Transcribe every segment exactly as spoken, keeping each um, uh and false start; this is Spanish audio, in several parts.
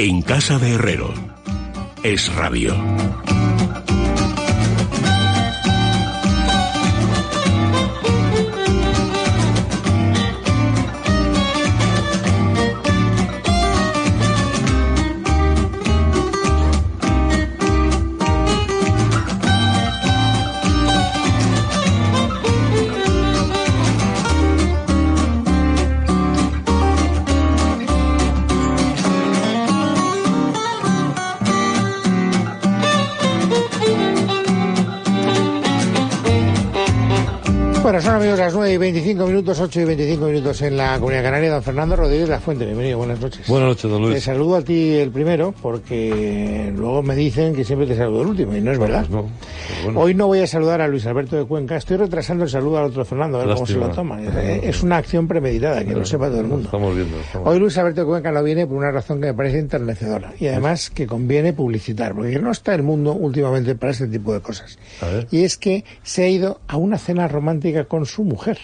En casa de Herrero. Es Radio. Bueno, son amigos las nueve y veinticinco minutos, ocho y veinticinco minutos en la Comunidad Canaria. Don Fernando Rodríguez La Fuente, bienvenido, buenas noches. Buenas noches, don Luis. Te saludo a ti el primero, porque luego me dicen que siempre te saludo el último, y no es verdad. Pues no, bueno. Hoy no voy a saludar a Luis Alberto de Cuenca, estoy retrasando el saludo al otro Fernando, a ver Lástima. cómo se lo toma. Es, es una acción premeditada, que Pero, lo sepa todo el mundo. Estamos viendo. Estamos Hoy Luis Alberto de Cuenca no viene por una razón que me parece enternecedora, y además que conviene publicitar, porque no está el mundo últimamente para este tipo de cosas. Y es que se ha ido a una cena romántica con su mujer.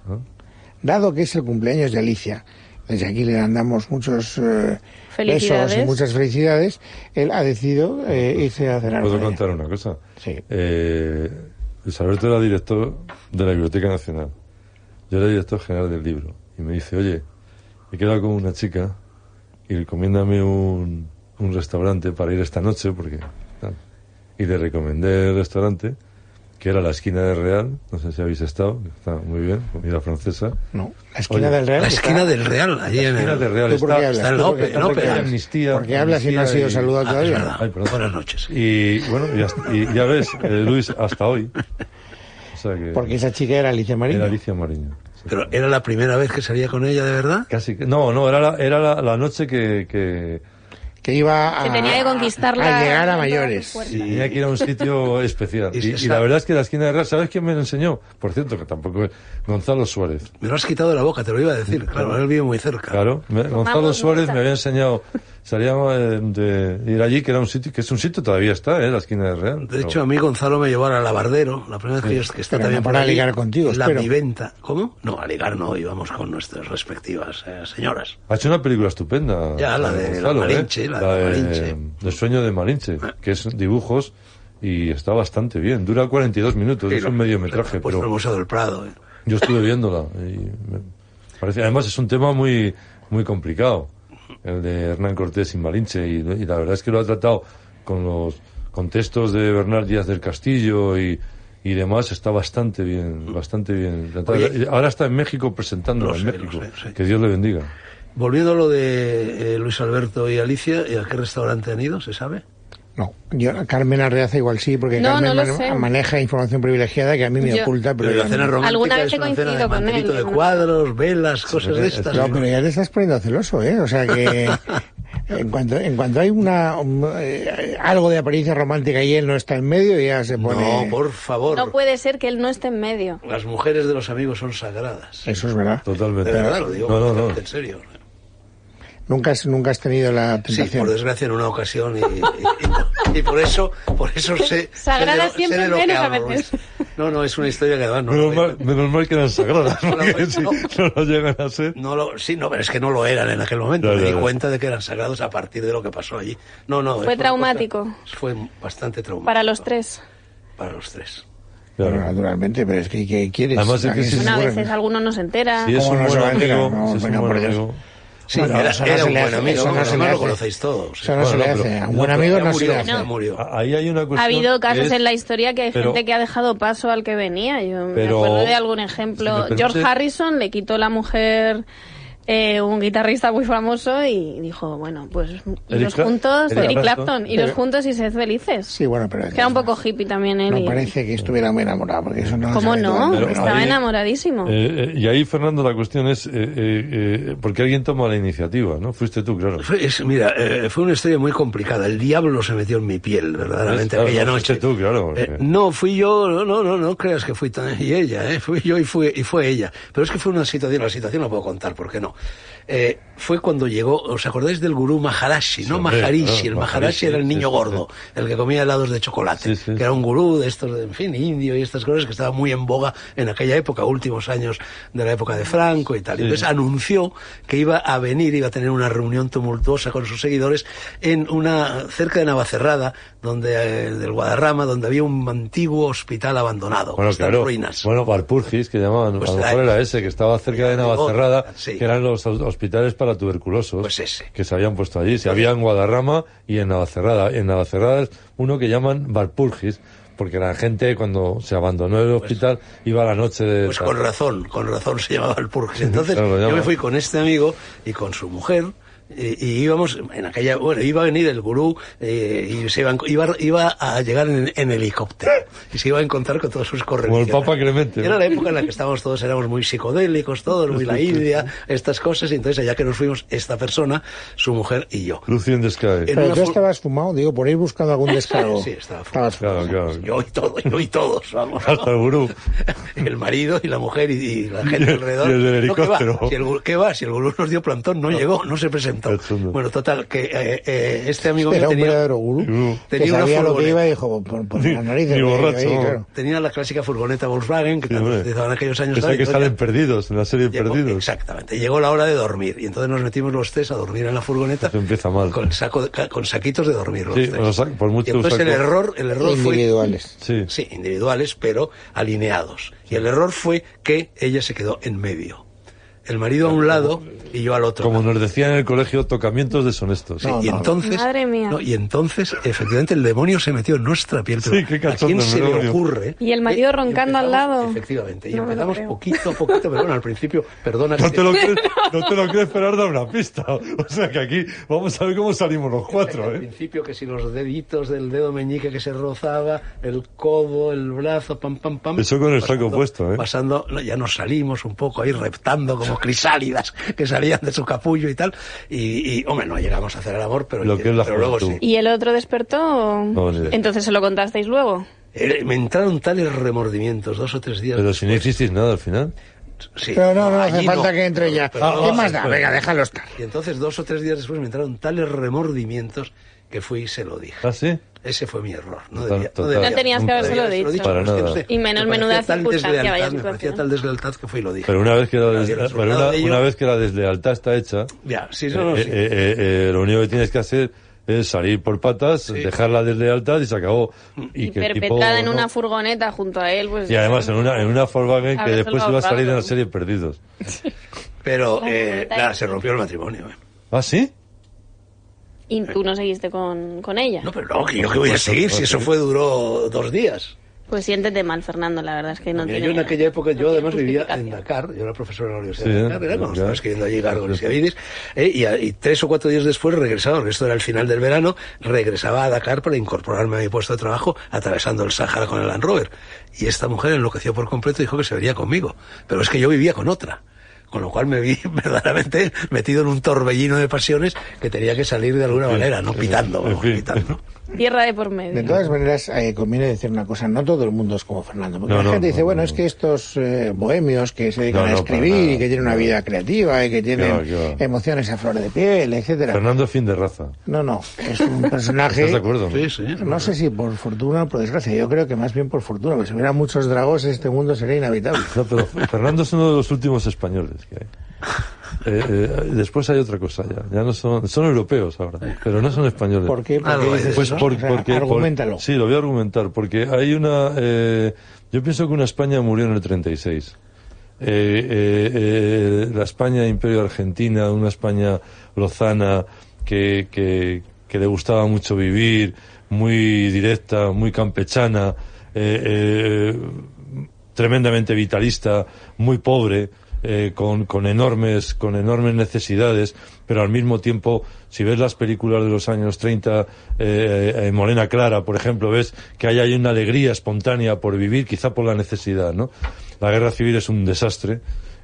Dado que es el cumpleaños de Alicia, desde aquí le mandamos muchos eh, besos y muchas felicidades, él ha decidido eh, irse a cenar. ¿Puedo contar una cosa? Sí. Eh, Luis Alberto era director de la Biblioteca Nacional. Yo era director general del libro. Y me dice, oye, he quedado con una chica y recomiéndame un, un restaurante para ir esta noche, porque tal. Y le recomendé el restaurante, que era la esquina del Real, no sé si habéis estado, está muy bien, comida francesa. No, la esquina Oye, del Real. La esquina del Real, allí en el... del Real. ¿Tú por qué Está, hablas? está en ¿Tú por Lope, qué- Lope, porque- amnistía. Porque hablas y no has sido amnistía y- saludado Ah, es todavía. verdad. Ay, perdón. Buenas noches. Y bueno, y, hasta- y ya ves, eh, Luis, hasta hoy. O sea que Porque esa chica era Alicia Mariño. era Alicia Mariño. Sí. Pero ¿era la primera vez que salía con ella, de verdad? Casi que, no, no, era la, era la, la noche que, que Que iba a, Que tenía que conquistarla a llegar a con todas mayores. sus fuerzas. y tenía que ir a un sitio especial. Y Y, y esa- la verdad es que la esquina de Real, ¿sabes quién me lo enseñó? Por cierto, que tampoco es Gonzalo Suárez. Me lo has quitado de la boca, te lo iba a decir. Claro, él vive muy cerca. Claro, me- Gonzalo Vamos, Suárez vamos. me había enseñado, salíamos de, de ir allí, que era un sitio, que es un sitio todavía está, ¿eh? La esquina de Real. De hecho, a mí Gonzalo me llevó a Lavardero, la primera vez que, yo, que está Pero también no por para allí, ligar contigo, La espero. viventa. ¿Cómo? No, a ligar no, íbamos con nuestras respectivas eh, señoras. Ha hecho una película estupenda. Ya, la de la Malinche, ¿eh? la de Malinche. El sueño de Malinche, que es dibujos y está bastante bien. Dura cuarenta y dos minutos, es un mediometraje, Pues pero por el Museo del Prado. eh. yo estuve viéndola y me parece, además es un tema muy muy complicado, el de Hernán Cortés y Malinche, y, y la verdad es que lo ha tratado con los contextos de Bernal Díaz del Castillo y y demás, está bastante bien, bastante bien tratado. Oye, Ahora está en México presentándola, lo en sé, México. lo sé, sí. Que Dios le bendiga. Volviendo a lo de eh, Luis Alberto y Alicia, ¿y a qué restaurante han ido? ¿Se sabe? No, yo, Carmen Arreaza igual sí, porque No, Carmen no lo man- sé. maneja información privilegiada que a mí me Yo- oculta, pero, Pero la ya cena no. romántica Alguna vez es he una cena coincidido de con él, mantelito de ¿no? cuadros, velas, cosas de estas. No, pero ya te estás poniendo celoso, ¿eh? O sea que en cuanto en cuanto hay una um, eh, algo de apariencia romántica y él no está en medio, ya se pone... No, por favor. No puede ser que él no esté en medio. Las mujeres de los amigos son sagradas. Eso es verdad. Totalmente. De verdad lo digo, No, no, no. en serio. Nunca has, nunca has tenido la Sí, tentación. por desgracia en una ocasión y, y- y- y por eso, por eso sé. Sagrada sé de lo- siempre sé de lo que menos a hablo, veces. Luis. No, no, es una historia que además no. Menos lo- mal, menos mal que eran sagradas, porque No, si no. no lo llegan a ser. No lo, sí, no, pero es que no lo eran en aquel momento. Ya, Me ya, di ya. cuenta de que eran sagrados a partir de lo que pasó allí. No, no. Fue una traumático. cosa- fue bastante traumático. Para los tres. Para los tres. Bueno, Claro. naturalmente, pero es que ¿qué quieres? Además, es ¿A que qué si se es Una ocurre? veces alguno no se entera. Si es ¿Cómo un no se buen va a enterar? amigo, No, si es un venga, buen por Dios. amigo. Sí, Bueno, era, eso no era se un le buen hace, amigo. eso no ¿no? se le Además lo hace. conocéis todos. Eso no Bueno, se le no, hace. pero- A un no, buen pero amigo ya no se le murió, hace. ya murió. Ahí hay una Ha cuestión. habido casos que es- en la historia que hay pero- gente que ha dejado paso al que venía. Yo Pero- me acuerdo de algún si ejemplo. me permite- George Harrison le quitó la mujer eh, un guitarrista muy famoso y dijo, bueno, pues iros Cla- juntos, Eric Eric Clapton. Clapton, iros Pero- juntos y sed felices. Sí, bueno, pero... Que era un poco hippie también él. No y- parece que estuviera muy enamorado, porque eso no lo ¿Cómo sabe todo el no? mundo, Pero pero- Estaba ahí- enamoradísimo. Eh, eh, y ahí, Fernando, la cuestión es, eh, eh, eh, porque alguien toma la iniciativa, ¿no? Fuiste tú, claro. Fue, es- mira, eh, fue una historia muy complicada. El diablo se metió en mi piel, verdaderamente, Claro, aquella no noche. fuiste tú, claro. Eh, porque- no, fui yo, no, no, no, no creas que fui tan, y ella, eh, fui yo y fue, y fue ella. Pero es que fue una situación, la situación la puedo contar, ¿por qué no? Eh, fue cuando llegó, ¿os acordáis del gurú Maharashi? Sí, No hombre, Maharishi, claro, el Maharishi, Maharashi era el niño sí, sí, gordo, sí. el que comía helados de chocolate, Sí, sí. que era un gurú de estos, de, en fin, indio y estas cosas que estaba muy en boga en aquella época, últimos años de la época de Franco y tal. Sí. Entonces anunció que iba a venir, iba a tener una reunión tumultuosa con sus seguidores en una, cerca de Navacerrada, donde, eh, del Guadarrama, donde había un antiguo hospital abandonado, Bueno, que está claro. en ruinas. Bueno, Valpurgis, que llamaban, Pues a lo la- mejor era ese, que estaba cerca de Navacerrada, Sí. que eran los hospitales para tuberculosos. Pues ese. Que se habían puesto allí. Se había en Guadarrama y en Navacerrada. En Navacerrada es uno que llaman Valpurgis, porque la gente cuando se abandonó el hospital iba a la noche de... Pues con razón, con razón se llamaba el Purgis. Entonces Claro, lo yo me llama. fui con este amigo y con su mujer y, y íbamos en aquella, bueno, iba a venir el gurú eh, y se iba, iba, iba a llegar en, en helicóptero y se iba a encontrar con todos sus Como correligionarios. el Papa Clemente. Era la época en la que estábamos todos, éramos muy psicodélicos, todos, muy la India, estas cosas, y entonces allá que nos fuimos, esta persona, su mujer y yo. Lucy in the Sky. En Pero una tú fu- estabas fumado, digo, por ir buscando algún descargo. Sí, estaba Estabas Claro, fumado. claro. Yo y todo, yo y todos, vamos. Hasta el gurú. El marido y la mujer y, y la gente Y el- alrededor. y el del No, ¿qué va? helicóptero. Si el, gu- ¿qué va? Si el gurú nos dio plantón, no llegó, no se presentó. Cachondo. Bueno, total, que eh, eh, este amigo mío Era un tenía, verdadero gurú. Gurú. Que Tenía una sabía lo que furgoneta. iba y dijo, por, por Ni- las narices. ni me voy borracho, ahí, no. claro. tenía la clásica furgoneta Volkswagen que Sí, tanto hombre. utilizaban en aquellos años. Esa tal, que y salen entonces perdidos, en la serie llegó- Perdidos. Exactamente. Llegó la hora de dormir y entonces nos metimos los tres a dormir en la furgoneta. Eso empieza mal. Con, saco de- ca- con saquitos de dormir los Sí, tres. los sa- por mucho y entonces el saco- error, el error fue... Individuales. Sí. Sí, individuales, pero alineados. Y el error fue que ella se quedó en medio. El marido a un lado y yo al otro. Como nos decían en el colegio, tocamientos deshonestos. Sí, No, y no. entonces, Madre mía. no, y entonces, efectivamente, el demonio se metió en nuestra piel. Pero Sí, qué ¿a cachondo quién el se le demonio. ocurre? Y el marido Eh, roncando al empezamos- lado. Efectivamente, y No me lo empezamos creo. poquito a poquito, pero bueno, al principio, perdona que No te, lo te- crees, no te lo crees, pero has dado una pista. O sea que aquí vamos a ver cómo salimos los cuatro, Al ¿eh? principio que si los deditos del dedo meñique que se rozaba, el codo, el brazo, pam, pam, pam. Eso con el saco puesto, ¿eh? Pasando, no, ya nos salimos un poco ahí reptando como crisálidas que salían de su capullo y tal. Y, y, hombre, no llegamos a hacer el amor, pero, Lo que es la pero luego juventud. sí. ¿Y el otro despertó? No, ni idea. Entonces se lo contasteis luego. Eh, me entraron tales remordimientos dos o tres días. Pero si no después. hiciste nada al final. Sí. Pero no, no, hace Allí falta no. que entre ya. Pero no, ¿Qué más da? espera. Venga, déjalo estar. Y entonces dos o tres días después me entraron tales remordimientos que fui y se lo dije. ¿Ah, sí? Ese fue mi error. No, Total, debía, total. debía- No tenías que habérselo debía dicho. Para pero es que nada. Y menos me menuda parecía tal circunstancia, deslealtad, vaya Me parecía situación. tal deslealtad que fui y lo dije. Pero una vez que la, Y des- el pero resultado una, de ello- una vez que la deslealtad está hecha, Ya, sí, no, no, eh, sí. eh, eh, eh, lo único que tienes que hacer es salir por patas, dejar la deslealtad y se acabó. Y, Y que el tipo, perpetrada en ¿no? una furgoneta junto a él, pues... Y además en una, en una Volkswagen que Habérselo después iba a salir en la ahorrado. serie Perdidos. Pero, La eh, furgoneta nada, y- se rompió el matrimonio. eh. ¿Ah, sí? Y tú no seguiste con, con ella. No, pero no, que yo que voy a seguir si eso fue, duró dos días. Pues siéntete mal, Fernando, la verdad es que no Mira, tiene... yo en aquella época, no yo tiene además vivía en justificación. Dakar, yo era profesor en la Universidad Sí, de Dakar, era en cuando Dakar. estaba escribiendo allí Gárgoles y Avidis, eh, y, a- y tres o cuatro días después regresaba, porque esto era el final del verano, regresaba a Dakar para incorporarme a mi puesto de trabajo, atravesando el Sáhara con el Land Rover. Y esta mujer enloqueció por completo y dijo que se vería conmigo. Pero es que yo vivía con otra. Con lo cual me vi verdaderamente metido en un torbellino de pasiones que tenía que salir de alguna manera, no pitando, en fin. pitando. Tierra de por De medio. todas maneras, eh, conviene decir una cosa, no todo el mundo es como Fernando, porque No, la no, gente no, dice, no, bueno, no. es que estos eh, bohemios que se dedican No, a no, para escribir nada. y que tienen una No. vida creativa y que tienen va, qué va. emociones a flor de piel, etcétera. Fernando fin de raza. No, no, es un personaje... ¿Estás de acuerdo? Sí, sí. No sé si por fortuna o por desgracia, yo creo que más bien por fortuna, porque si hubiera muchos dragos este mundo sería inhabitable. No, pero Fernando es uno de los últimos españoles que hay. Eh, eh, después hay otra cosa ya. Ya no son, son europeos ahora, pero no son españoles. ¿Por qué? ¿Por Ah, qué no, dices Pues eso? por- O sea, porque... por- argumentalo. sí, lo voy a argumentar, porque hay una... eh, yo pienso que una España murió en el treinta y seis. Eh, eh, eh, la España Imperio Argentina, una España lozana que, que, que le gustaba mucho vivir, muy directa, muy campechana, eh, eh, tremendamente vitalista, muy pobre, eh, con, con enormes, con enormes necesidades, pero al mismo tiempo, si ves las películas de los años treinta, eh, eh, Morena Clara, por ejemplo, ves que hay, hay una alegría espontánea por vivir, quizá por la necesidad, ¿no? La guerra civil es un desastre,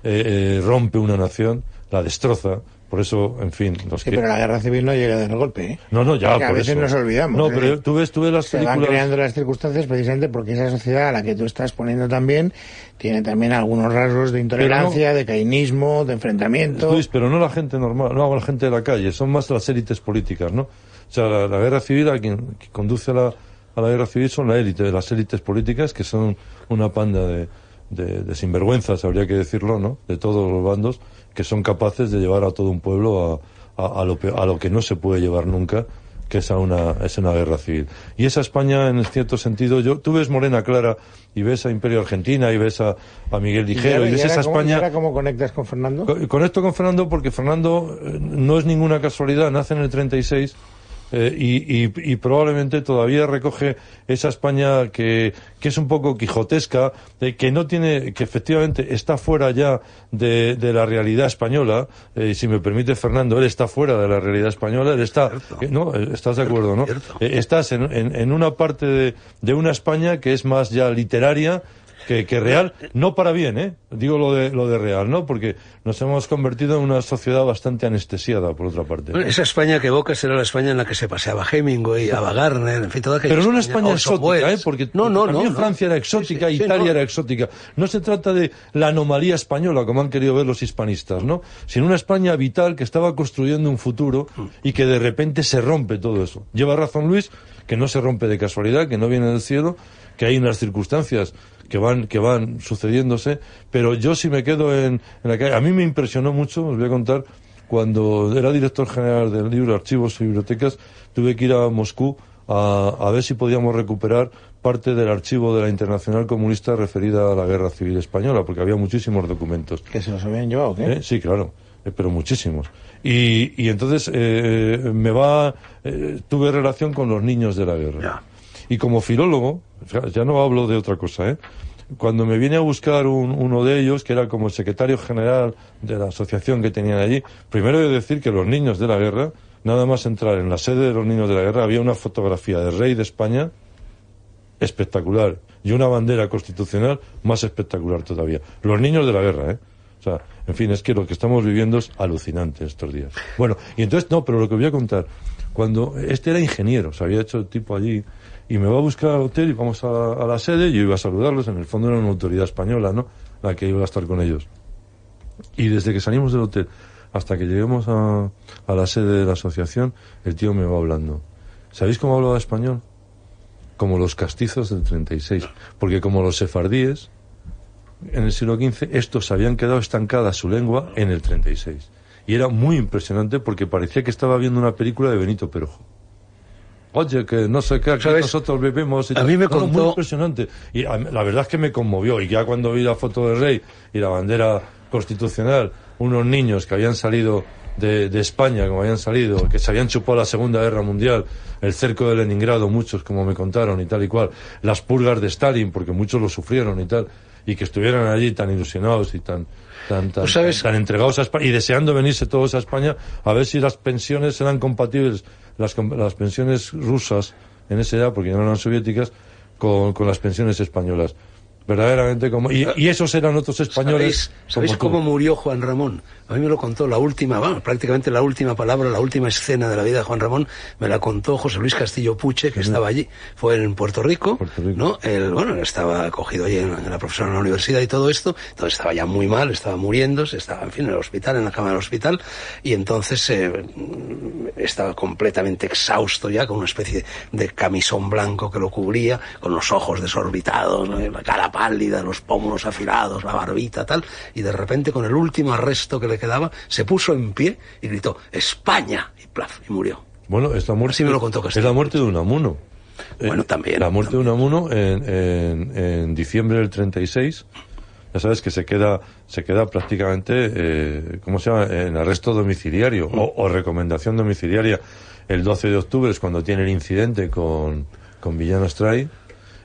eh, eh, rompe una nación, la destroza. Por eso, en fin... Los sí, que... pero la guerra civil no llega de golpe, ¿eh? No, no, ya, porque por a veces eso. nos olvidamos. No, ¿eh? pero tú ves, tú ves las Se películas... van creando las circunstancias precisamente porque esa sociedad a la que tú estás poniendo también tiene también algunos rasgos de intolerancia, no, de cainismo, de enfrentamiento... Luis, pero no la gente normal, no la gente de la calle, son más las élites políticas, ¿no? O sea, la, la guerra civil, a quien, quien conduce a la, a la guerra civil son la élite, las élites políticas, que son una panda de, de, de sinvergüenzas, habría que decirlo, ¿no? De todos los bandos, que son capaces de llevar a todo un pueblo a... A, a, lo, a lo que no se puede llevar nunca, que es a una, es una guerra civil. Y esa España, en cierto sentido, yo, tú ves Morena Clara y ves a Imperio Argentina y ves a, a Miguel Ligero y, y ves y esa cómo, España... ¿Y ahora cómo conectas con Fernando? Con, conecto con Fernando porque Fernando eh, no es ninguna casualidad, nace en el treinta y seis eh, y, y, y probablemente todavía recoge esa España que, que es un poco quijotesca, eh, que no tiene, que efectivamente está fuera ya de, de la realidad española, eh, y si me permite Fernando, él está fuera de la realidad española, él está, eh, no, estás de acuerdo, ¿no? Eh, estás en, en, en una parte de, de una España que es más ya literaria, Que, que real, no para bien, ¿eh? Digo lo de, lo de real, ¿no? Porque nos hemos convertido en una sociedad bastante anestesiada, por otra parte. Bueno, esa España que evocas era la España en la que se paseaba Hemingway, Ava Gardner, en fin, toda aquella Pero no una España, España exótica, ¿eh? Porque no, no, también no, Francia no. era exótica, sí, sí, Italia sí, no. era exótica. No se trata de la anomalía española, como han querido ver los hispanistas, ¿no? Sino una España vital que estaba construyendo un futuro y que de repente se rompe todo eso. Lleva razón Luis, que no se rompe de casualidad, que no viene del cielo, que hay unas circunstancias que van que van sucediéndose, pero yo sí me quedo en, en la calle. A mí me impresionó mucho, os voy a contar, cuando era director general del libro Archivos y Bibliotecas, tuve que ir a Moscú a, a ver si podíamos recuperar parte del archivo de la Internacional Comunista referida a la Guerra Civil Española, porque había muchísimos documentos. ¿Que se los habían llevado o qué? ¿Eh? Sí, claro, eh, pero muchísimos. Y, y entonces eh, me va... Eh, tuve relación con los niños de la guerra. Ya. Y como filólogo, ya no hablo de otra cosa, ¿eh? Cuando me viene a buscar un, uno de ellos, que era como el secretario general de la asociación que tenían allí, primero he de decir que los niños de la guerra, nada más entrar en la sede de los niños de la guerra, había una fotografía del rey de España espectacular y una bandera constitucional más espectacular todavía. Los niños de la guerra, ¿eh? O sea, en fin, es que lo que estamos viviendo es alucinante estos días. Bueno, y entonces, no, pero lo que voy a contar, cuando este era ingeniero, se había hecho el tipo allí, y me va a buscar al hotel y vamos a, a la sede, y yo iba a saludarlos, en el fondo era una autoridad española, ¿no?, la que iba a estar con ellos. Y desde que salimos del hotel hasta que lleguemos a, a la sede de la asociación, el tío me va hablando. ¿Sabéis cómo hablaba español? Como los castizos del treinta y seis, porque como los sefardíes, en el siglo quince, estos habían quedado estancadas su lengua en el treinta y seis. Y era muy impresionante porque parecía que estaba viendo una película de Benito Perojo. Oye, que no sé qué, aquí nosotros bebemos... Y a mí me no, contó... muy impresionante. Y a, la verdad es que me conmovió. Y ya cuando vi la foto del rey y la bandera constitucional, unos niños que habían salido de, de España, como habían salido, que se habían chupado la Segunda Guerra Mundial, el cerco de Leningrado, muchos, como me contaron, y tal y cual, las purgas de Stalin, porque muchos lo sufrieron y tal, y que estuvieran allí tan ilusionados y tan... Tan, tan, ¿sabes? tan, tan entregados a España y deseando venirse todos a España a ver si las pensiones eran compatibles, las, las pensiones rusas en esa edad, porque ya no eran soviéticas, con, con las pensiones españolas. Verdaderamente como... Y, y esos eran otros españoles... ¿Sabéis, ¿sabéis cómo murió Juan Ramón? A mí me lo contó la última, bueno, prácticamente la última palabra, la última escena de la vida de Juan Ramón, me la contó José Luis Castillo Puche, que sí, estaba allí. Fue en Puerto Rico, Puerto Rico. ¿no? Él, bueno, estaba acogido allí en, en la profesora en la universidad y todo esto, entonces estaba ya muy mal, estaba muriéndose, estaba, en fin, en el hospital, en la cama del hospital, y entonces eh, estaba completamente exhausto ya, con una especie de camisón blanco que lo cubría, con los ojos desorbitados, ¿no? La cara pálida, los pómulos afilados, la barbita, tal, y de repente con el último arresto que le quedaba, se puso en pie y gritó ¡España! y plaf, y murió. Bueno, esta muerte, así me lo contó es la muerte de Unamuno. Bueno, eh, también. La muerte también. de Unamuno en, en, en diciembre del treinta y seis, ya sabes que se queda se queda prácticamente, eh, ¿cómo se llama?, en arresto domiciliario, mm. o, o recomendación domiciliaria. El doce de octubre es cuando tiene el incidente con, con Villano Astray.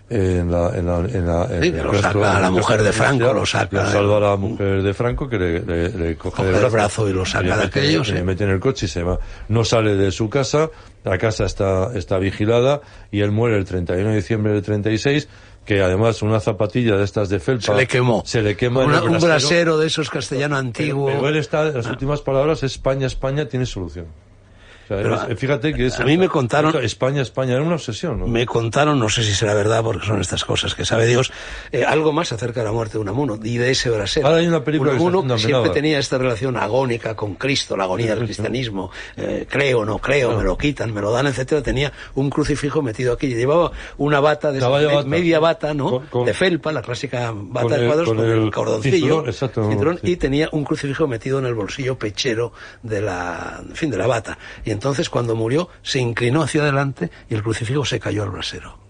en la en la en la en sí, que lo saca a la mujer de Franco, lo saca, lo salva a la mujer de Franco, que le, le, le coge, coge el brazo, brazo y lo saca de aquello, se le mete en el coche y se va, no sale de su casa, la casa está está vigilada y él muere el treinta y uno de diciembre del treinta y seis, que además una zapatilla de estas de felpa se le quemó, se le quema una, en el un brasero de esos castellano antiguo, pero, pero él está, las últimas palabras, España, España tiene solución. O sea, pero, es, fíjate que es, a mí me contaron España, España, era una obsesión, ¿no? Me contaron, no sé si será verdad porque son estas cosas que sabe Dios, eh, algo más acerca de la muerte de Unamuno y de ese brasero. Ahora hay una película Unamuno que siempre tenía esta relación agónica con Cristo, la agonía del cristianismo, eh, creo, no creo, no. me lo quitan, me lo dan, etcétera. Tenía un crucifijo metido aquí, llevaba una bata, de me, bata. media bata, ¿no? Con, con, de felpa, la clásica bata el, de cuadros con, con el, el cordoncillo, cinturón, exacto, cinturón, sí. Y tenía un crucifijo metido en el bolsillo pechero de la, en fin, de la bata. Y entonces cuando murió se inclinó hacia adelante y el crucifijo se cayó al brasero.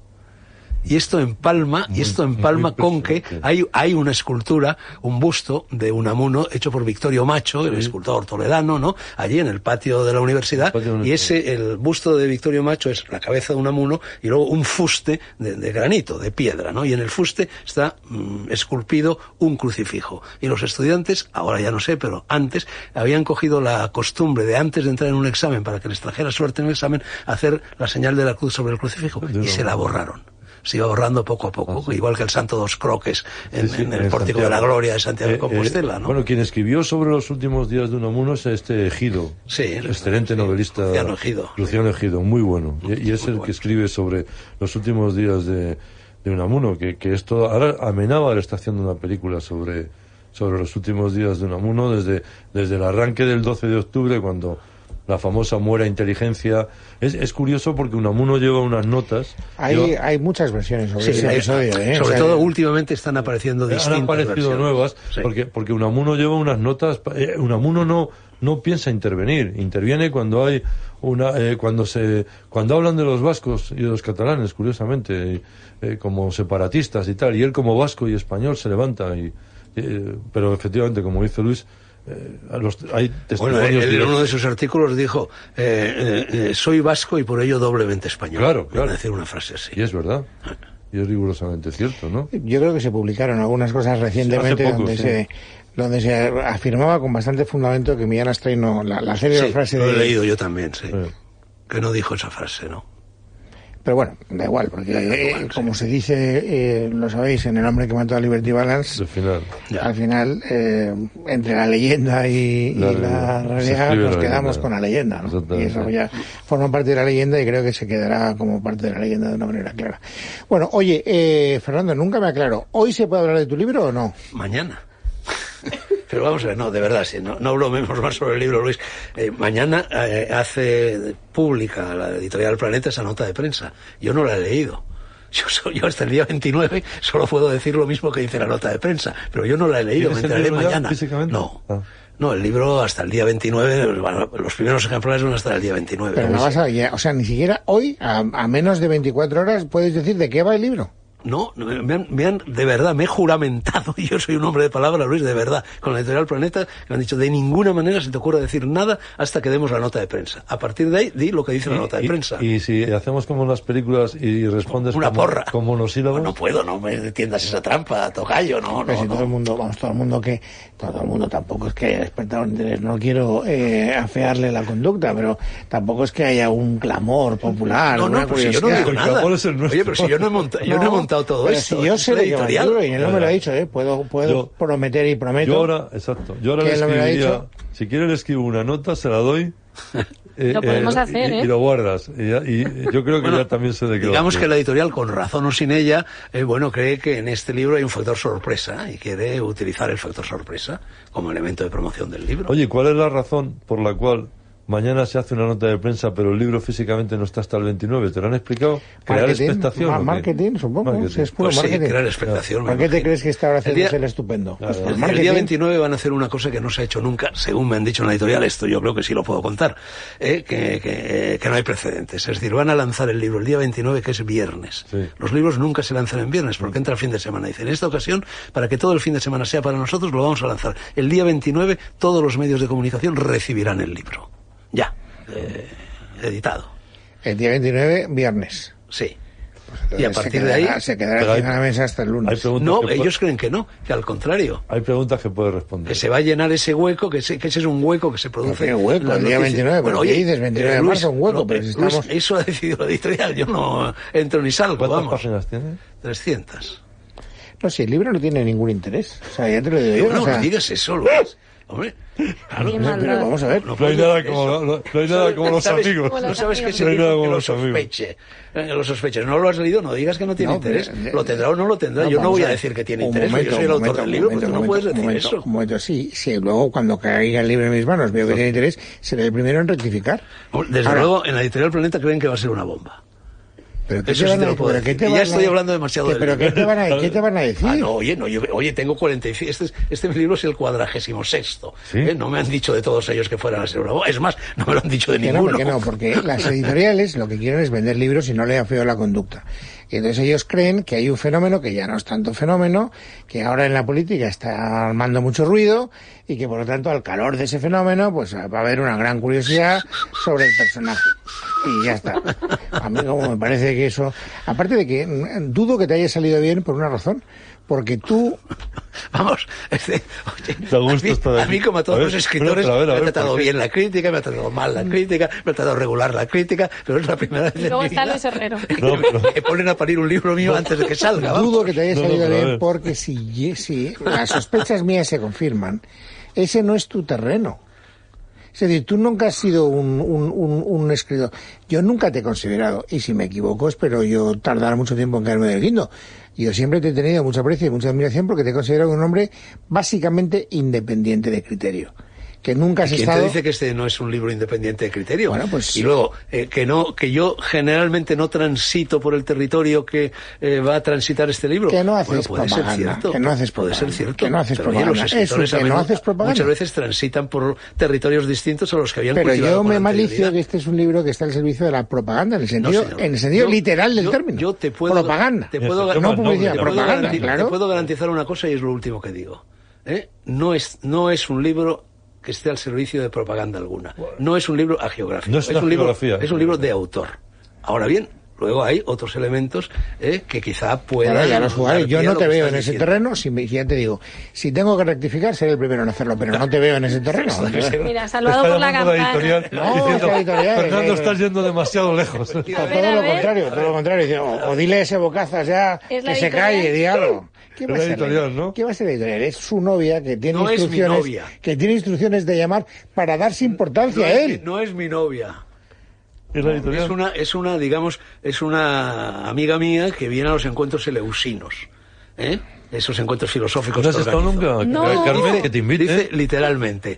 Y esto empalma, y esto empalma con que hay, hay una escultura, un busto de Unamuno hecho por Victorio Macho, el escultor toledano, ¿no? Allí en el patio de la universidad, y ese, el busto de Victorio Macho es la cabeza de Unamuno y luego un fuste de, de granito, de piedra, ¿no? Y en el fuste está mmm, esculpido un crucifijo. Y los estudiantes, ahora ya no sé, pero antes, habían cogido la costumbre de antes de entrar en un examen, para que les trajera suerte en el examen, hacer la señal de la cruz sobre el crucifijo, y se la borraron. Se iba borrando poco a poco, ah, sí. igual que el Santo dos Croques en, sí, sí, en el en Pórtico Santiago. de la Gloria de Santiago de eh, Compostela, ¿no? Bueno, quien escribió sobre los últimos días de Unamuno es este Egido, sí, excelente sí, novelista. Luciano Egido. Luciano Egido, muy bueno. Y, y es muy el bueno. que escribe sobre los últimos días de, de Unamuno, que, que esto, ahora Amenábar está haciendo una película sobre, sobre los últimos días de Unamuno, desde, desde el arranque del doce de octubre, cuando la famosa muera inteligencia. Es, es curioso porque Unamuno lleva unas notas. Hay, lleva... hay muchas versiones sobre sí, ese hay, episodio, ¿eh? Sobre o sea, todo últimamente están apareciendo distintas han aparecido versiones. nuevas, sí. porque, porque Unamuno lleva unas notas. Eh, Unamuno no, no piensa intervenir. Interviene cuando hay una, eh, cuando se, cuando hablan de los vascos y de los catalanes, curiosamente, eh, como separatistas y tal, y él como vasco y español se levanta y, eh, pero efectivamente, como dice Luis, Eh, a los, hay bueno, él en uno de sus artículos dijo eh, eh, soy vasco y por ello doblemente español. Claro, claro. decir una frase así. Y es verdad. Y es rigurosamente cierto, ¿no? Yo creo que se publicaron algunas cosas recientemente poco, donde sí. se donde se afirmaba con bastante fundamento que Millán Astray no, la, la serie sí, de frase lo de... he leído yo también, sí. sí. Que no dijo esa frase, ¿no? Pero bueno, da igual, porque eh, igual, como sí. se dice, eh, lo sabéis, en El hombre que mató a Liberty Balance, al final, al final eh, entre la leyenda y la, y la realidad nos quedamos leyenda. con la leyenda, ¿no? Y eso ya forma parte de la leyenda y creo que se quedará como parte de la leyenda de una manera clara. Bueno, oye, eh, Fernando, nunca me aclaro, ¿hoy se puede hablar de tu libro o no? Mañana. Pero vamos a ver, no, de verdad, sí, no, no bromemos más sobre el libro, Luis. Eh, mañana eh, hace pública la editorial Planeta esa nota de prensa. Yo no la he leído. Yo, soy, yo hasta el día veintinueve solo puedo decir lo mismo que dice la nota de prensa, pero yo no la he leído, me enteraré mañana. No. Ah. No, el libro hasta el día veintinueve, bueno, los primeros ejemplares van hasta el día veintinueve. Pero no vas a, o sea, ni siquiera hoy, a, a menos de veinticuatro horas, puedes decir de qué va el libro. No, me han, me han, de verdad, me he juramentado, y yo soy un hombre de palabra, Luis, de verdad, con la editorial Planeta, me han dicho, de ninguna manera se te ocurra decir nada hasta que demos la nota de prensa. A partir de ahí, di lo que dice la nota de y, prensa. Y si hacemos como en las películas y respondes una como, porra. Como monosílabos. No, no puedo, no me tiendas esa trampa, tocayo, no, Pero no. si no. todo el mundo, vamos, todo el mundo que, todo el mundo tampoco es que haya despertado interés, no quiero eh, afearle la conducta, pero tampoco es que haya un clamor popular. No, no, pues si yo no digo nada. Oye, pero si yo no he montado, yo no, no he montado todo esto. Si yo sé de qué va el libro y él no me lo ha dicho, ¿eh? Puedo, puedo yo, prometer y prometo. Yo ahora, exacto, yo ahora le escribiría, si quiere le escribo una nota, se la doy. Eh, lo podemos eh, hacer, y, ¿eh? Y lo guardas. Y, y yo creo que bueno, ya también sé de qué digamos va. que la editorial, con razón o sin ella, eh, bueno, cree que en este libro hay un factor sorpresa y quiere utilizar el factor sorpresa como elemento de promoción del libro. Oye, ¿cuál es la razón por la cual mañana se hace una nota de prensa, pero el libro físicamente no está hasta el veintinueve? ¿Te lo han explicado? ¿Crear marketing, expectación? Ma marketing, supongo. Marketing. Si es puro pues marketing. Sí, crear expectación. ¿Por qué te crees que está ahora haciendo el estupendo? Claro, pues el, el día veintinueve van a hacer una cosa que no se ha hecho nunca, según me han dicho en la editorial, esto yo creo que sí lo puedo contar, eh, que, que, que no hay precedentes. Es decir, van a lanzar el libro el día veintinueve, que es viernes. Sí. Los libros nunca se lanzan en viernes, porque entra el fin de semana. Dicen, en esta ocasión, para que todo el fin de semana sea para nosotros, lo vamos a lanzar. El día veintinueve, todos los medios de comunicación recibirán el libro. Ya. Eh, editado. El día veintinueve, viernes. Sí. Pues y a partir de ahí... Se quedará en la mesa hasta el lunes. No, ellos creen que no, que al contrario. Hay preguntas que puedes responder. Que se va a llenar ese hueco, que, se, que ese es un hueco que se produce... ¿Qué hueco? El día veintinueve, bueno, oye, dices veintinueve de marzo, un hueco, no, pero si Luis, estamos... eso ha decidido la editorial, yo no entro ni salgo, ¿Cuántas vamos. páginas tiene? trescientas. No, si el libro no tiene ningún interés. O sea, ya te lo digo yo. No, o sea... no digas eso, Luis. Hombre, claro, pero vamos a ver. No, no hay nada como, no, no hay nada como los ¿sabes, amigos. No sabes que ese no hay nada libro que como lo los amigos. sospeche. Eh, lo sospeches. No lo has leído, no digas que no tiene No, interés. pero, Lo tendrá o no lo tendrá. No, yo no voy a, a decir que tiene un interés. Momento, yo soy el autor momento, del libro, momento, pero tú no momento, puedes decir momento, eso. Un momento, sí, sí. Luego, cuando caiga el libro en mis manos, veo que tiene interés, seré el primero en rectificar. Desde Ahora, luego, en la editorial Planeta creen que va a ser una bomba. Pero ¿qué Eso te sí van te a- lo puedo pero ¿qué decir. te Y van ya a- estoy hablando demasiado ¿Qué- del ¿Pero libro. qué te van a, qué te van a decir? Ah, no, oye, no, yo, oye, tengo cuarenta y cinco. Este, es- este libro es el cuadragésimo sexto. ¿Sí? ¿eh? No me han dicho de todos ellos que fueran a ser una bomba. Es más, no me lo han dicho de Que no, ninguno. que no, porque las editoriales lo que quieren es vender libros y no le afeo la conducta. Y entonces ellos creen que hay un fenómeno que ya no es tanto fenómeno, que ahora en la política está armando mucho ruido y que por lo tanto al calor de ese fenómeno pues va a haber una gran curiosidad sobre el personaje. Y ya está. A mí como me parece que eso... Aparte de que mm, dudo que te haya salido bien por una razón. Porque tú... Vamos, este, oye, Da gusto a, mí, estar a aquí. mí como a todos A ver, los escritores pero, a ver, a me ha ver, tratado ¿por qué? bien la crítica, me ha tratado mal la crítica, me ha tratado regular la crítica, pero es la primera vez Y en luego mi está vida Luis Herrero. que, No, me- pero- que ponen a parir un libro mío antes de que salga. vamos. Dudo que te haya No, no, salido pero a bien ver. porque si, si las sospechas mías se confirman, ese no es tu terreno. Es decir, tú nunca has sido un, un, un, un escritor. Yo nunca te he considerado, y si me equivoco espero yo tardar mucho tiempo en caerme del guindo. Yo siempre te he tenido mucho aprecio y mucha admiración porque te he considerado un hombre básicamente independiente de criterio. Que nunca has ¿Quién estado... te dice que este no es un libro independiente de criterio? Bueno, pues- y luego, eh, que no, que yo generalmente no transito por el territorio que eh, va a transitar este libro. Que no haces Bueno, puede ser propaganda, cierto. que no haces Puede ser propaganda, cierto. que no haces Pero, oye, propaganda. los escritores Eso, que a no menudo- haces propaganda. muchas veces transitan por territorios distintos a los que habían Pero cultivado yo con me malicio anterioridad. que este es un libro que está al servicio de la propaganda, en el No, sentido, señor. en el sentido Yo- literal del yo- término. Yo te puedo, propaganda. Te puedo, Ese tema no es publicidad, noble. te puedo propaganda, garanti- claro. te puedo garantizar una cosa y es lo último que digo. ¿eh? No es, no es un libro que esté al servicio de propaganda alguna. No es un libro agiográfico. No es una un libro, agiografía. es un libro de autor. Ahora bien, luego hay otros elementos eh, que quizá puedan... Bueno, ya los jugaré. dar Yo pie a no lo te que veo estás en ese diciendo. terreno, si me, ya te digo, si tengo que rectificar seré el primero en hacerlo, pero no te veo en ese terreno. Mira, Te salvado está por la llamando campana. editorial No, diciendo, esta editorial, Fernando, eh, estás yendo demasiado lejos. O A todo ver, a lo ver. contrario, todo lo contrario. Dice, O, o dile a ese bocazas ya Es que la se editorial. calle, di algo. ¿Qué Es va a la ser editorial, ¿no? ¿Qué va a ser la editorial? Es su novia que tiene No es mi instrucciones novia. que tiene instrucciones de llamar para darse importancia No a es, mi- él. no es mi novia. Es la editorial. Es una, es una, digamos, es una amiga mía que viene a los encuentros eleusinos. ¿eh? Esos encuentros filosóficos. ¿No has que estado organizo. nunca? No. Carmen, Dice- que te invite. Dice literalmente.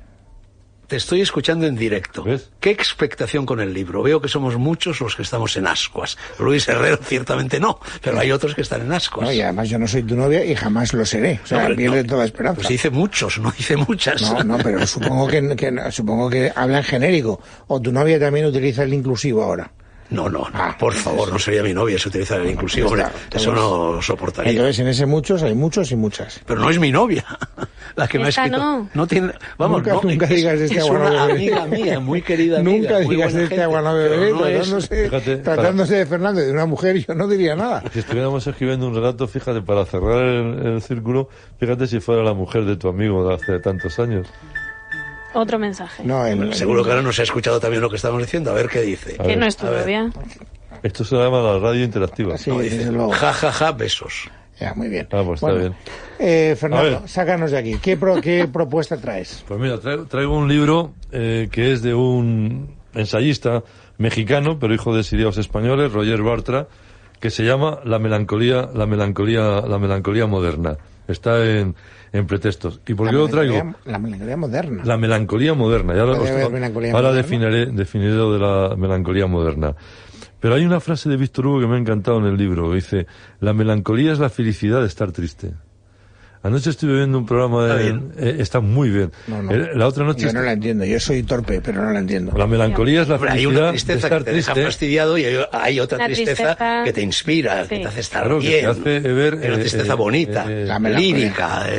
Te estoy escuchando en directo. ¿Ves? ¿Qué expectación con el libro? Veo que somos muchos los que estamos en ascuas. Luis Herrero ciertamente no, pero hay otros que están en ascuas. No, y además yo no soy tu novia y jamás lo seré. O sea, No, pero pierde no. toda esperanza. Pues dice muchos, no dice muchas. No, no, pero supongo que, que- supongo que habla en genérico. O tu novia también utiliza el inclusivo ahora. No, no, no, Ah, por entonces- favor, no sería mi novia si utilizara el inclusivo, hombre, Claro, eso entonces- no lo soportaría. Entonces en ese muchos hay muchos y muchas. Pero no es mi novia, la que me ha Esta escrito. no. tiene, vamos, Nunca- no, nunca es, digas este es agua no una beberé. amiga mía, muy querida amiga. Nunca muy digas buena este gente, agua no pero beberé, no es- tratándose, Fíjate, tratándose de Fernando y de una mujer, yo no diría nada. Si estuviéramos escribiendo un relato, fíjate, para cerrar el, el círculo, fíjate si fuera la mujer de tu amigo de hace tantos años. Otro mensaje. No, el- Seguro que ahora no se ha escuchado también lo que estamos diciendo, a ver qué dice. A Que ver. no es tu A ver. novia. Esto se llama la radio interactiva. Sí, No, desde dice, luego. ja, ja, ja, besos. Ya, muy bien. Ah, pues está Bueno, bien. Eh, A Fernando, ver. sácanos de aquí. ¿Qué, pro- qué propuesta traes? Pues mira, traigo, traigo un libro eh, que es de un ensayista mexicano, pero hijo de exiliados españoles, Roger Bartra, que se llama La melancolía, la melancolía, la melancolía moderna. Está en, en pretextos. ¿Y por La qué lo traigo? melancolía- La melancolía moderna. La melancolía moderna. Ya lo- Puede os- haber melancolía ahora moderna. definiré, definiré lo de la melancolía moderna. Pero hay una frase de Víctor Hugo que me ha encantado en el libro. Que dice, la melancolía es la felicidad de estar triste. Anoche estuve viendo un programa Está de... bien. eh, está muy bien. No, no. Eh, La otra noche... Yo no la entiendo. Yo soy torpe, pero no la entiendo. La melancolía es la Hombre, hay felicidad una de tristeza estar que te deja triste. fastidiado y hay, hay otra La tristeza, tristeza- que te inspira, Sí. que te hace estar Claro, que bien. te hace ver, Hay una eh, tristeza eh, bonita, eh, La melancolía. lírica. eh.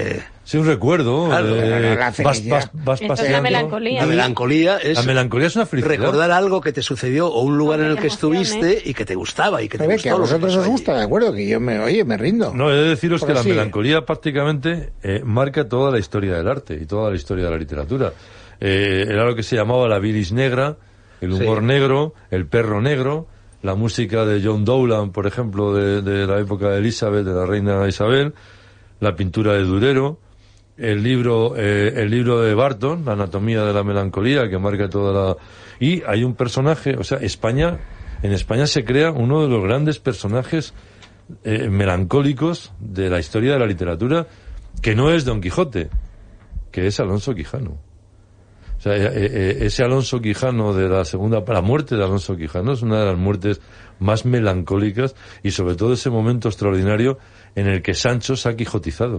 Sí, un recuerdo. Claro, eh, claro, la vas, felicidad. vas, vas Esto es paseando. la melancolía. La melancolía es, La melancolía es una felicidad. recordar algo que te sucedió o un lugar en el que Emociones. estuviste y que te gustaba y que te Pero ve gustó. que a lo que vosotros pasó os allí. gusta, de acuerdo, que yo me, oye, me rindo. No, he de deciros Porque que la sí. melancolía prácticamente eh, marca toda la historia del arte y toda la historia de la literatura. Eh, era lo que se llamaba la bilis negra, el humor Sí. negro, el perro negro, la música de John Dowland, por ejemplo, de, de la época de Elizabeth, de la reina Isabel, la pintura de Durero, el libro, eh, el libro de Barton, La anatomía de la melancolía, que marca toda la... Y hay un personaje, o sea, España, en España se crea uno de los grandes personajes eh, melancólicos de la historia de la literatura, que no es Don Quijote, que es Alonso Quijano. O sea, eh, eh, ese Alonso Quijano de la segunda, la muerte de Alonso Quijano es una de las muertes más melancólicas y sobre todo ese momento extraordinario en el que Sancho se ha quijotizado.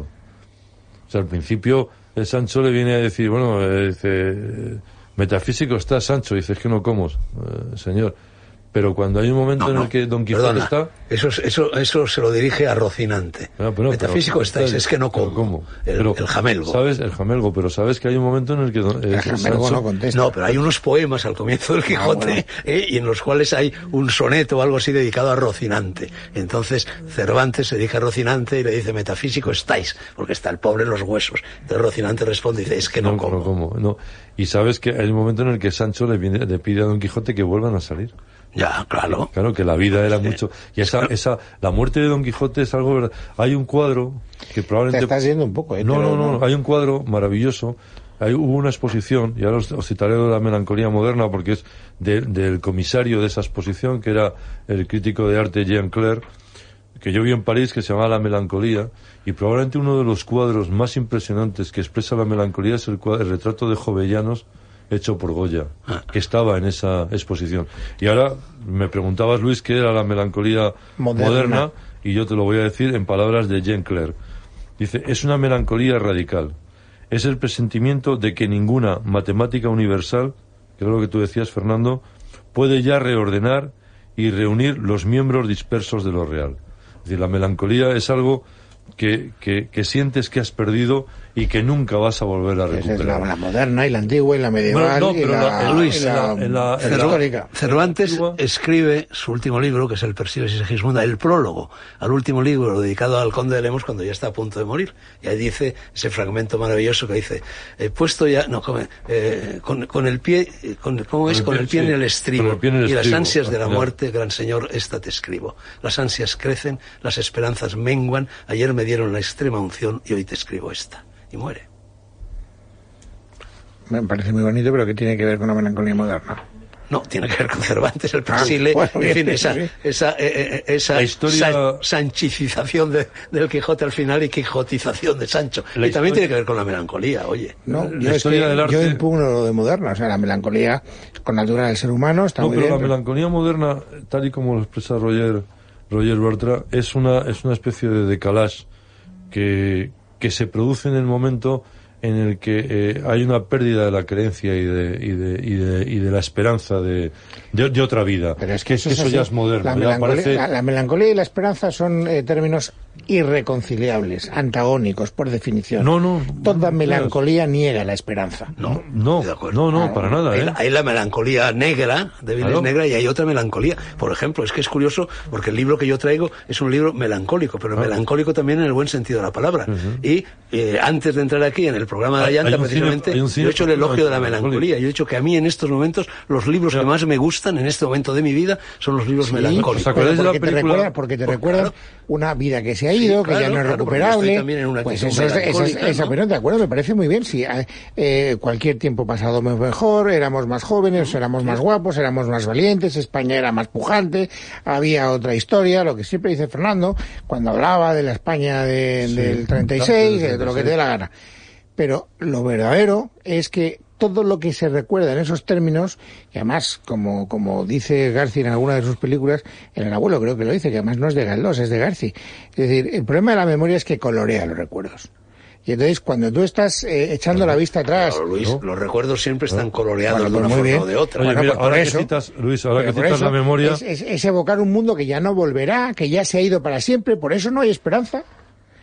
O sea, al principio el Sancho le viene a decir, bueno, eh, dice, metafísico está Sancho, dice, es que no como, eh, señor. Pero cuando hay un momento No, en no, el que Don Quijote perdona, está... Eso, es- eso, eso se lo dirige a Rocinante. Ah, pero no, Metafísico pero- estáis, es que no pero como. ¿cómo? El, Pero, el jamelgo. ¿Sabes? El jamelgo, pero sabes que hay un momento en el que... don- eh, El jamelgo Sancho- no contesta. No, pero hay unos poemas al comienzo del Quijote, bueno. ¿eh? y en los cuales hay un soneto o algo así dedicado a Rocinante. Entonces Cervantes se dirige a Rocinante y le dice, metafísico estáis, porque está el pobre en los huesos. Entonces Rocinante responde y dice, es que no, como. No como, no. Y sabes que hay un momento en el que Sancho le, viene- le pide a Don Quijote que vuelvan a salir. Ya, claro. Claro, que la vida era Sí. mucho... Y esa, esa, la muerte de Don Quijote es algo... verdad- Hay un cuadro que Te probablemente... estás yendo un poco, ¿eh? No, Pero no, no, hay un cuadro maravilloso. Hay, hubo una exposición, y ahora os, os citaré de la melancolía moderna porque es de- del comisario de esa exposición, que era el crítico de arte Jean Clair, que yo vi en París, que se llamaba La Melancolía, y probablemente uno de los cuadros más impresionantes que expresa la melancolía es el, cua- el retrato de Jovellanos hecho por Goya, Ah. que estaba en esa exposición. Y ahora me preguntabas, Luis, qué era la melancolía Moderna. moderna, y yo te lo voy a decir en palabras de Jean Clair. Dice, es una melancolía radical. Es el presentimiento de que ninguna matemática universal, que es lo que tú decías, Fernando, puede ya reordenar y reunir los miembros dispersos de lo real. Es decir, la melancolía es algo que, que, que sientes que has perdido y que nunca vas a volver a esa es la, recuperar. la moderna y la antigua y la medieval Bueno, no, y pero la, la- Luis, y la- en la- en la- la en la- histórica. Cervantes Antigua. escribe su último libro, que es el Persiles y Segismunda, el prólogo al último libro dedicado al conde de Lemos cuando ya está a punto de morir. Y ahí dice ese fragmento maravilloso que dice, eh, puesto ya, no, come, eh, con, con el pie, eh, con, ¿cómo es? Con Con el el pie pie, en el sí, estribo. con el pie en el y las estribo, ansias de la al final. muerte, gran señor, esta te escribo. Las ansias crecen, las esperanzas menguan, ayer me dieron la extrema unción y hoy te escribo esta. Y muere. Me parece muy bonito, pero que tiene que ver con la melancolía moderna. No, tiene que ver con Cervantes, el Persile, bueno, en bien, fin, esa, sí. esa, eh, eh, esa La historia- san- sanchifización de- del Quijote al final y quijotización de Sancho. La y también historia- tiene que ver con la melancolía, oye. No, La yo, es historia que del arte- yo impugno lo de moderna, o sea, la melancolía con natural del ser humano está No, muy pero bien. la melancolía moderna, tal y como lo expresa Roger, Roger Bartra, es una, es una especie de decalage que, que se produce en el momento en el que eh, hay una pérdida de la creencia y de, y de, y de, y de la esperanza de, de, de otra vida. Pero es que eso, es eso así. ya es moderno. La ya melancolía, parece- la, la melancolía y la esperanza son eh, términos irreconciliables, antagónicos, por definición. No, no. Toda no, melancolía niega la esperanza. No, No, estoy de acuerdo. no, no, Claro. para nada, Hay, ¿eh? la- hay la melancolía negra, de Viles Claro. negra, y hay otra melancolía. Por ejemplo, es que es curioso porque el libro que yo traigo es un libro melancólico, pero Claro. melancólico también en el buen sentido de la palabra. Y eh, antes de entrar aquí en el programa de Hay- Allanta, hay un cine- precisamente, hay un cine yo he hecho el elogio de la melancólico. melancolía. Yo he dicho que a mí en estos momentos los libros que más me gustan en este momento de mi vida son los libros Sí, melancólicos. ¿os acordáis de la porque, te película? recuerda, porque te Pues recuerdan claro. una vida que se ha ido, Sí, que ya claro, no es claro, porque recuperable. estoy también en una Pues actitud eso es, esa, melancólica, esa ¿no? opinión, de acuerdo, me parece muy bien. Si eh, cualquier tiempo pasado fue mejor, éramos más jóvenes, éramos más guapos, éramos más valientes, España era más pujante, había otra historia, lo que siempre dice Fernando, cuando hablaba de la España de- Sí, del treinta y seis, del de lo que te dé la gana. Pero lo verdadero es que todo lo que se recuerda en esos términos, y además, como, como dice Garci en alguna de sus películas, el abuelo creo que lo dice, que además no es de Galdós, es de Garci. Es decir, el problema de la memoria es que colorea los recuerdos. Y entonces, cuando tú estás eh, echando la vista atrás... Claro, Luis, ¿no? los recuerdos siempre están coloreados Bueno, de una pues muy forma bien. o de otra. Oye, Bueno, mira, pues por ahora que eso- citas, Luis, ahora que Pero por citas la eso memoria... Es, es- es evocar un mundo que ya no volverá, que ya se ha ido para siempre, por eso no hay esperanza.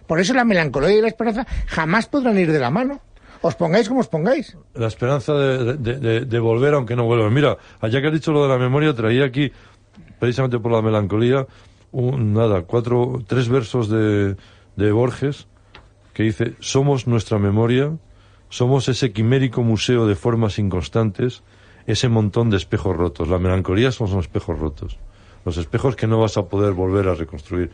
Por eso la melancolía y la esperanza jamás podrán ir de la mano. Os pongáis como os pongáis. La esperanza de, de, de, de volver aunque no vuelva. Mira, allá que has dicho lo de la memoria, traía aquí, precisamente por la melancolía, un, nada, cuatro, tres versos de, de Borges, que dice: somos nuestra memoria, somos ese quimérico museo de formas inconstantes, ese montón de espejos rotos. La melancolía son los espejos rotos, los espejos que no vas a poder volver a reconstruir,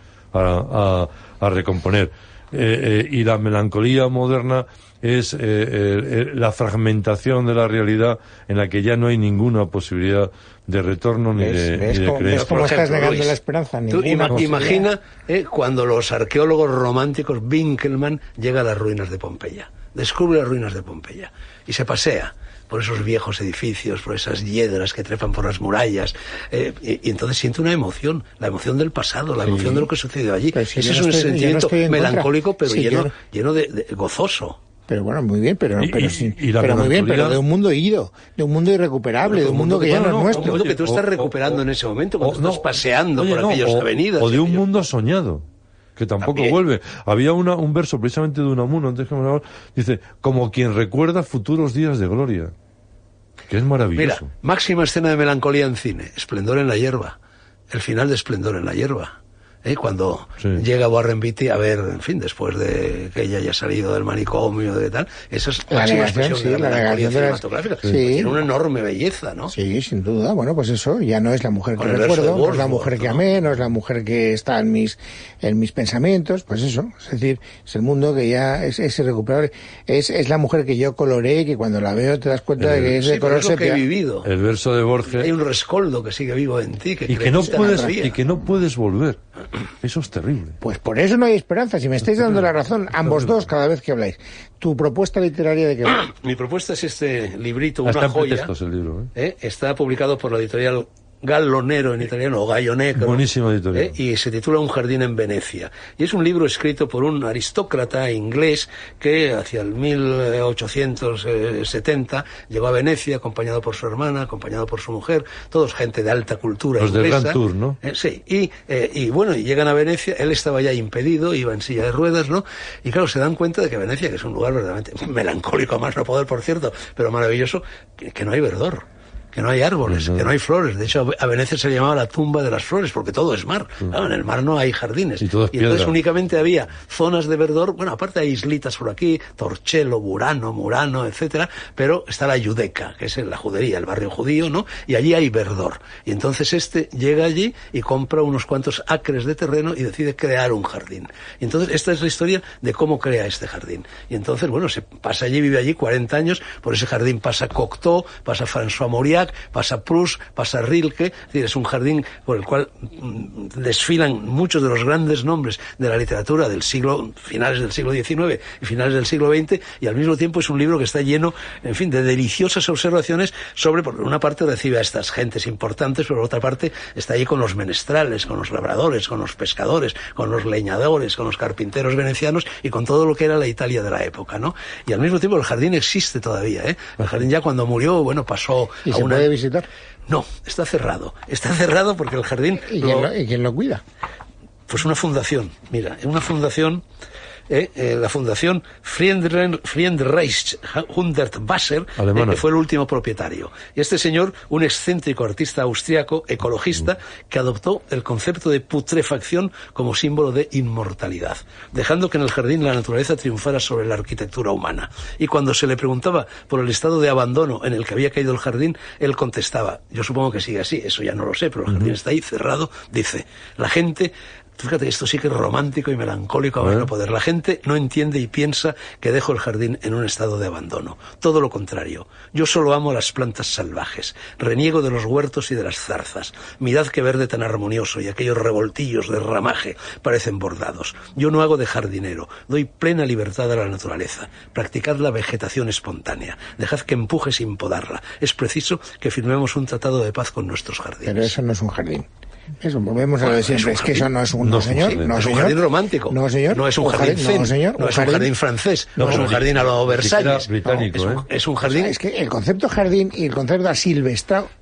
a, a, a recomponer. Eh, eh, y la melancolía moderna es eh, eh, la fragmentación de la realidad, en la que ya no hay ninguna posibilidad de retorno ni de, ¿Ves, ni de cómo, creencia. ¿ves cómo estás ejemplo, negando Luis, la esperanza? Tú Ninguna ima- imagina eh, cuando los arqueólogos románticos, Winkelmann llega a las ruinas de Pompeya, descubre las ruinas de Pompeya y se pasea por esos viejos edificios, por esas hiedras que trepan por las murallas, eh, y, y entonces siente una emoción, la emoción del pasado, la Sí. emoción de lo que sucedió allí. Pero si Ese yo es no un estoy- yo no sentimiento estoy en melancólico, contra. pero Sí, lleno, yo- lleno de, de gozoso. Pero bueno, muy bien, pero, Y- pero, y- sí, y la pero muy bien, melancolía- pero de un mundo ido, de un mundo irrecuperable, de un mundo que ya no es Un nuestro. mundo que tú estás o- recuperando o- en ese momento, cuando o- no, estás paseando oye, por no, aquellas o- avenidas. O de y un aquello. mundo soñado, que tampoco También. vuelve. Había una, un verso precisamente de Unamuno, antes que me lo- dice: como quien recuerda futuros días de gloria. Que es Mira, maravilloso. máxima escena de melancolía en cine, Esplendor en la hierba. El final de Esplendor en la hierba. ¿Eh? Cuando Sí. llega Warren Beatty a ver, en fin, después de que ella haya salido del manicomio, de tal, esa es La máxima negación, expresión sí, de la la melancolía negación de las- cinematográfica. Sí. Tiene una enorme belleza, ¿no? Sí, sin duda. Bueno, pues eso, ya no es la mujer que Con el verso de recuerdo, no es la Wordsworth, mujer que ¿no? amé, no es la mujer que está en mis en mis pensamientos, pues eso, es decir, es el mundo que ya es, es irrecuperable. Es, es la mujer que yo coloré, que cuando la veo te das cuenta de que es Sí, de pero color es lo que he sepia. vivido. El verso de Borges. Hay un rescoldo que sigue vivo en ti, que Y que no creciste puedes, todavía. y que no puedes volver. Eso es terrible. Pues por eso no hay esperanza. Si me estáis dando la razón, ambos dos, cada vez que habláis. Tu propuesta literaria de que... Mi propuesta es este librito, Hasta una en joya. pretextos el libro, ¿eh? ¿eh? Está publicado por la editorial Gallonero en italiano, o Gallo Negro. Buenísima editorial. ¿eh? Y se titula Un jardín en Venecia. Y es un libro escrito por un aristócrata inglés que hacia el mil ochocientos setenta llegó a Venecia acompañado por su hermana, acompañado por su mujer, todos gente de alta cultura Los del inglesa. Grand Tour, ¿no? Eh, sí, y, eh, y bueno, y llegan a Venecia, él estaba ya impedido, iba en silla de ruedas, ¿no? Y claro, se dan cuenta de que Venecia, que es un lugar verdaderamente melancólico, a más no poder, por cierto, pero maravilloso, que, que no hay verdor, que no hay árboles, Uh-huh. que no hay flores. De hecho, a Venecia se le llamaba la tumba de las flores, porque todo es mar. Uh-huh. Claro, en el mar no hay jardines. Y todo es entonces piedra. únicamente había zonas de verdor, bueno, aparte hay islitas por aquí, Torcello, Burano, Murano, etcétera, pero está la Giudecca, que es la judería, el barrio judío, ¿no? Y allí hay verdor. Y entonces este llega allí y compra unos cuantos acres de terreno y decide crear un jardín. Y entonces esta es la historia de cómo crea este jardín. Y entonces, bueno, se pasa allí, vive allí cuarenta años, por ese jardín pasa Cocteau, pasa François Mauriac, pasa Proust, pasa Rilke, es decir, es un jardín por el cual mm, desfilan muchos de los grandes nombres de la literatura del siglo, finales del siglo diecinueve y finales del siglo veinte, y al mismo tiempo es un libro que está lleno, en fin, de deliciosas observaciones sobre, por una parte recibe a estas gentes importantes, pero por otra parte está allí con los menestrales, con los labradores, con los pescadores, con los leñadores, con los carpinteros venecianos y con todo lo que era la Italia de la época, ¿no? Y al mismo tiempo el jardín existe todavía, ¿eh? El jardín ya cuando murió, bueno, pasó ¿Y a se una... puede visitar? No, está cerrado. Está cerrado porque el jardín... ¿Y lo- quién lo, y quién lo cuida? Pues una fundación, mira, una fundación, eh, eh, la fundación Friedrich Friedrich Hundertwasser, eh, Alemana. que fue el último propietario. Y este señor, un excéntrico artista austriaco, ecologista, que adoptó el concepto de putrefacción como símbolo de inmortalidad, dejando que en el jardín la naturaleza triunfara sobre la arquitectura humana. Y cuando se le preguntaba por el estado de abandono en el que había caído el jardín, él contestaba, yo supongo que sigue así, eso ya no lo sé, pero el jardín está ahí cerrado, dice, la gente... Fíjate, esto sí que es romántico y melancólico a más no poder. La gente no entiende y piensa que dejo el jardín en un estado de abandono. Todo lo contrario. Yo solo amo las plantas salvajes. Reniego de los huertos y de las zarzas. Mirad qué verde tan armonioso y aquellos revoltillos de ramaje parecen bordados. Yo no hago de jardinero. Doy plena libertad a la naturaleza. Practicad la vegetación espontánea. Dejad que empuje sin podarla. Es preciso que firmemos un tratado de paz con nuestros jardines. Pero eso no es un jardín. Eso, volvemos a lo de Bueno, siempre. es Es, un que eso jardín. no es un... No No, es un señor. jardín. No, es un señor. jardín romántico. No, señor. No es un jardín zen. No, señor. No Un es un jardín francés. No, No, es un ni- jardín a lo ni siquiera Versalles. británico, No, es, un, ¿eh? es un O jardín... sea, es que el concepto jardín y el concepto asilvestrado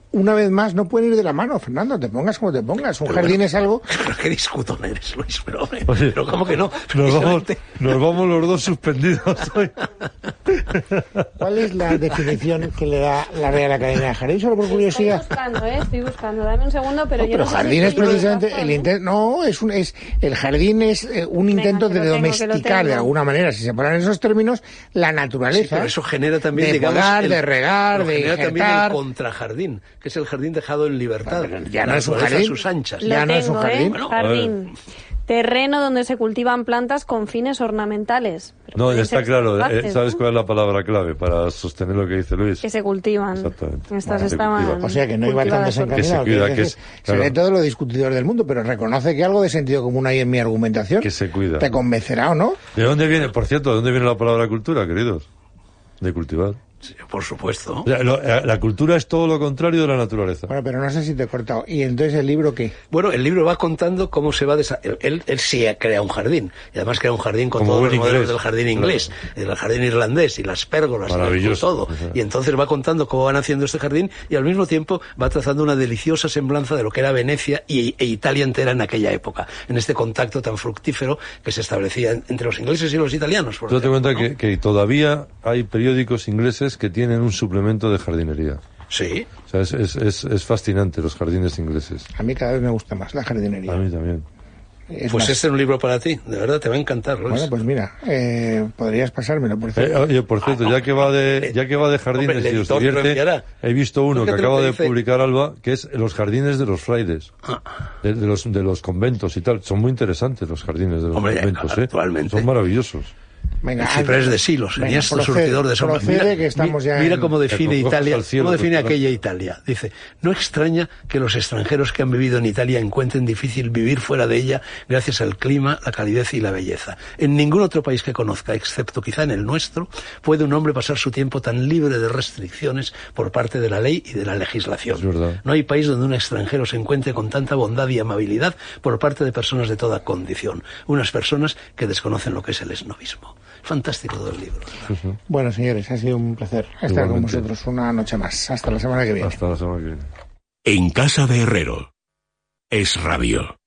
una vez más, no pueden ir de la mano, Fernando, te pongas como te pongas. Un pero jardín bueno, es algo... Pero qué discutón eres, Luis, pero, hombre, Oye, pero ¿cómo que no? Nos vamos, nos vamos los dos suspendidos hoy. ¿Cuál es la definición que le da la Real Academia de Jardín? Solo por curiosidad. Estoy buscando, ¿eh? Estoy buscando. Dame un segundo, pero no, yo pero no jardín sé es si precisamente el intento... No, es un, es, el jardín es eh, un intento Venga, de tengo, domesticar de alguna manera, si se ponen esos términos, la naturaleza. Sí, pero eso genera también, de digamos... Podar, el, de regar, de genera injertar. También el contrajardín, que es el jardín dejado en libertad. Pero ya no es un jardín. Sus anchas. Lo ya no tengo, es un jardín. ¿eh? Bueno, jardín. Terreno donde se cultivan plantas con fines ornamentales. Pero no, está claro. Salvajes, ¿Sabes ¿no? cuál es la palabra clave para sostener lo que dice Luis? Que se cultivan. Exactamente. Estas Bueno, estaban... O sea, que no iba tan desencaminado. Que se cuida, que, que es, es, claro. Se ve todo lo discutidor del mundo, pero reconoce que algo de sentido común hay en mi argumentación. Que se cuida. ¿Te convencerá o no? ¿De dónde viene, por cierto, de dónde viene la palabra cultura, queridos? De cultivar. Sí, por supuesto. La, la, la cultura es todo lo contrario de la naturaleza. Bueno, pero no sé si te he cortado. ¿Y entonces el libro qué? Bueno, el libro va contando cómo se va... Desa... Él, él sí crea un jardín. Y además crea un jardín con Como todos los modelos inglés. del jardín inglés, claro. El jardín irlandés y las pérgolas y todo. Ajá. Y entonces va contando cómo van haciendo este jardín y al mismo tiempo va trazando una deliciosa semblanza de lo que era Venecia y, e Italia entera en aquella época, en este contacto tan fructífero que se establecía entre los ingleses y los italianos. Tú te cuenta ¿no? que, que todavía hay periódicos ingleses que tienen un suplemento de jardinería. Sí. O sea, es, es, es, es fascinante los jardines ingleses. A mí cada vez me gusta más la jardinería. A mí también. Es pues más. Este es un libro para ti, de verdad te va a encantar, Luis. Bueno, pues mira, eh, podrías pasármelo, por cierto. Eh, oye, por cierto, ah, no, ya que va de ya que va de jardines hombre, y os divierte, he visto uno que acaba de dice... publicar Alba, que es los jardines de los frailes, ah. de, de los de los conventos y tal. Son muy interesantes los jardines de los hombre, conventos, ya, actualmente. ¿eh? Son maravillosos. Venga, el ciprés de Silos, enhiesta surtidor de sombras. Mira, que estamos ya mira en... cómo define Italia, cielo, cómo define pues, aquella Italia. Dice, no extraña que los extranjeros que han vivido en Italia encuentren difícil vivir fuera de ella gracias al clima, la calidez y la belleza. En ningún otro país que conozca, excepto quizá en el nuestro, puede un hombre pasar su tiempo tan libre de restricciones por parte de la ley y de la legislación. Es verdad. No hay país donde un extranjero se encuentre con tanta bondad y amabilidad por parte de personas de toda condición. Unas personas que desconocen lo que es el esnovismo. Fantástico todo el libro. Sí, sí. Bueno, señores, ha sido un placer estar Igualmente. con vosotros una noche más. Hasta la semana que viene. Hasta la semana que viene. En casa de Herrero. Es Radio.